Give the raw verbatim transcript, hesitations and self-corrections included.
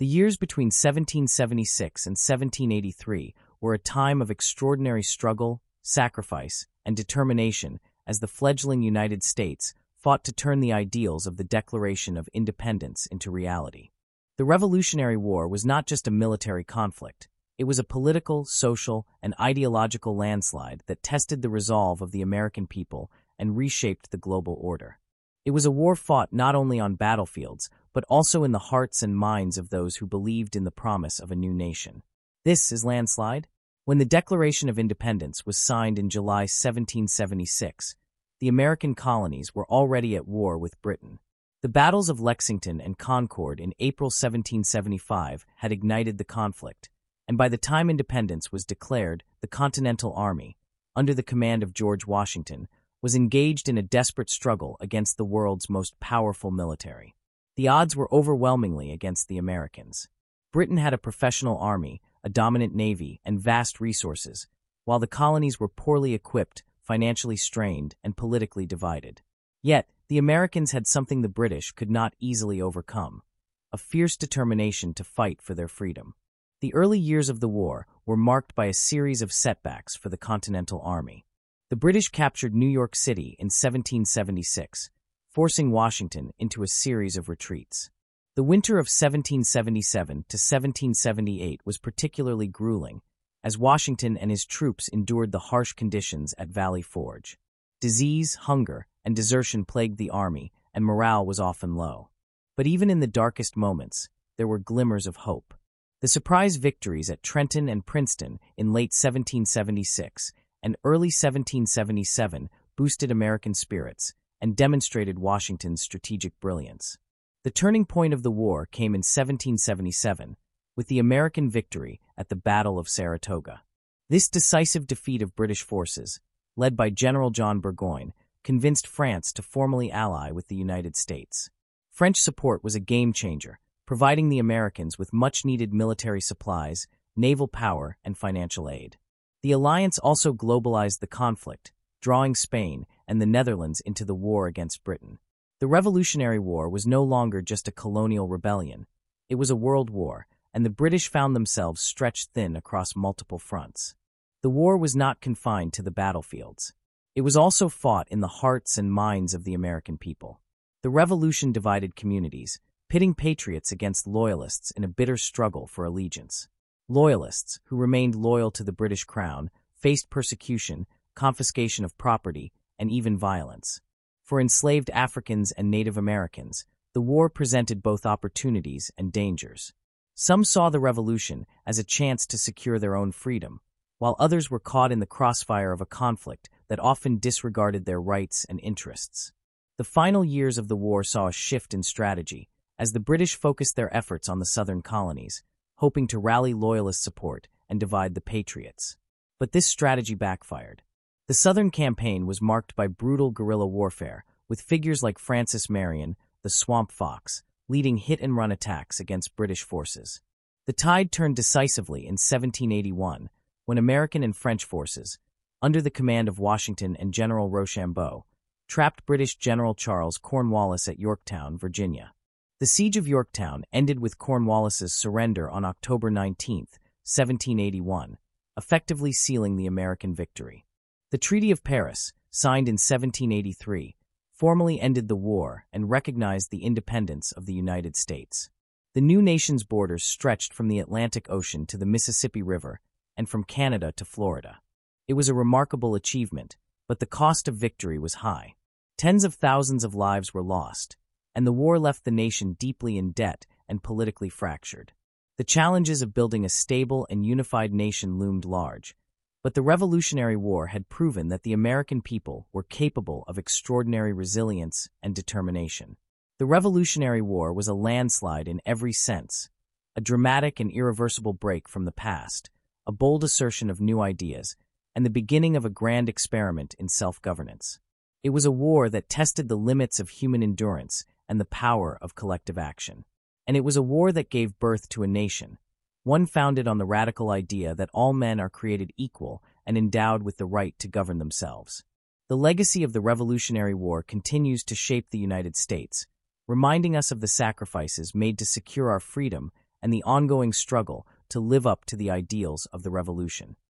The years between seventeen seventy-six and seventeen eighty-three were a time of extraordinary struggle, sacrifice, and determination as the fledgling United States fought to turn the ideals of the Declaration of Independence into reality. The Revolutionary War was not just a military conflict. It was a political, social, and ideological landslide that tested the resolve of the American people and reshaped the global order. It was a war fought not only on battlefields, but also in the hearts and minds of those who believed in the promise of a new nation. This is Landslide. When the Declaration of Independence was signed in July seventeen seventy-six, the American colonies were already at war with Britain. The battles of Lexington and Concord in April seventeen seventy-five had ignited the conflict, and by the time independence was declared, the Continental Army, under the command of George Washington, was engaged in a desperate struggle against the world's most powerful military. The odds were overwhelmingly against the Americans. Britain had a professional army, a dominant navy, and vast resources, while the colonies were poorly equipped, financially strained, and politically divided. Yet, the Americans had something the British could not easily overcome: a fierce determination to fight for their freedom. The early years of the war were marked by a series of setbacks for the Continental Army. The British captured New York City in seventeen seventy-six, forcing Washington into a series of retreats. The winter of seventeen seventy-seven to seventeen seventy-eight was particularly grueling, as Washington and his troops endured the harsh conditions at Valley Forge. Disease, hunger, and desertion plagued the army, and morale was often low. But even in the darkest moments, there were glimmers of hope. The surprise victories at Trenton and Princeton in late seventeen seventy-six and early seventeen seventy-seven boosted American spirits and demonstrated Washington's strategic brilliance. The turning point of the war came in seventeen seventy-seven, with the American victory at the Battle of Saratoga. This decisive defeat of British forces, led by General John Burgoyne, convinced France to formally ally with the United States. French support was a game-changer, providing the Americans with much-needed military supplies, naval power, and financial aid. The alliance also globalized the conflict, drawing Spain and the Netherlands into the war against Britain. The Revolutionary War was no longer just a colonial rebellion. It was a world war, and the British found themselves stretched thin across multiple fronts. The war was not confined to the battlefields. It was also fought in the hearts and minds of the American people. The Revolution divided communities, pitting patriots against loyalists in a bitter struggle for allegiance. Loyalists, who remained loyal to the British Crown, faced persecution, confiscation of property, and even violence. For enslaved Africans and Native Americans, the war presented both opportunities and dangers. Some saw the Revolution as a chance to secure their own freedom, while others were caught in the crossfire of a conflict that often disregarded their rights and interests. The final years of the war saw a shift in strategy, as the British focused their efforts on the southern colonies, hoping to rally loyalist support and divide the patriots. But this strategy backfired. The Southern Campaign was marked by brutal guerrilla warfare, with figures like Francis Marion, the Swamp Fox, leading hit-and-run attacks against British forces. The tide turned decisively in seventeen eighty-one, when American and French forces, under the command of Washington and General Rochambeau, trapped British General Charles Cornwallis at Yorktown, Virginia. The Siege of Yorktown ended with Cornwallis's surrender on October nineteenth, seventeen eighty-one, effectively sealing the American victory. The Treaty of Paris, signed in seventeen eighty-three, formally ended the war and recognized the independence of the United States. The new nation's borders stretched from the Atlantic Ocean to the Mississippi River and from Canada to Florida. It was a remarkable achievement, but the cost of victory was high. Tens of thousands of lives were lost, and the war left the nation deeply in debt and politically fractured. The challenges of building a stable and unified nation loomed large, but the Revolutionary War had proven that the American people were capable of extraordinary resilience and determination. The Revolutionary War was a landslide in every sense, a dramatic and irreversible break from the past, a bold assertion of new ideas, and the beginning of a grand experiment in self-governance. It was a war that tested the limits of human endurance and the power of collective action. And it was a war that gave birth to a nation, one founded on the radical idea that all men are created equal and endowed with the right to govern themselves. The legacy of the Revolutionary War continues to shape the United States, reminding us of the sacrifices made to secure our freedom and the ongoing struggle to live up to the ideals of the revolution.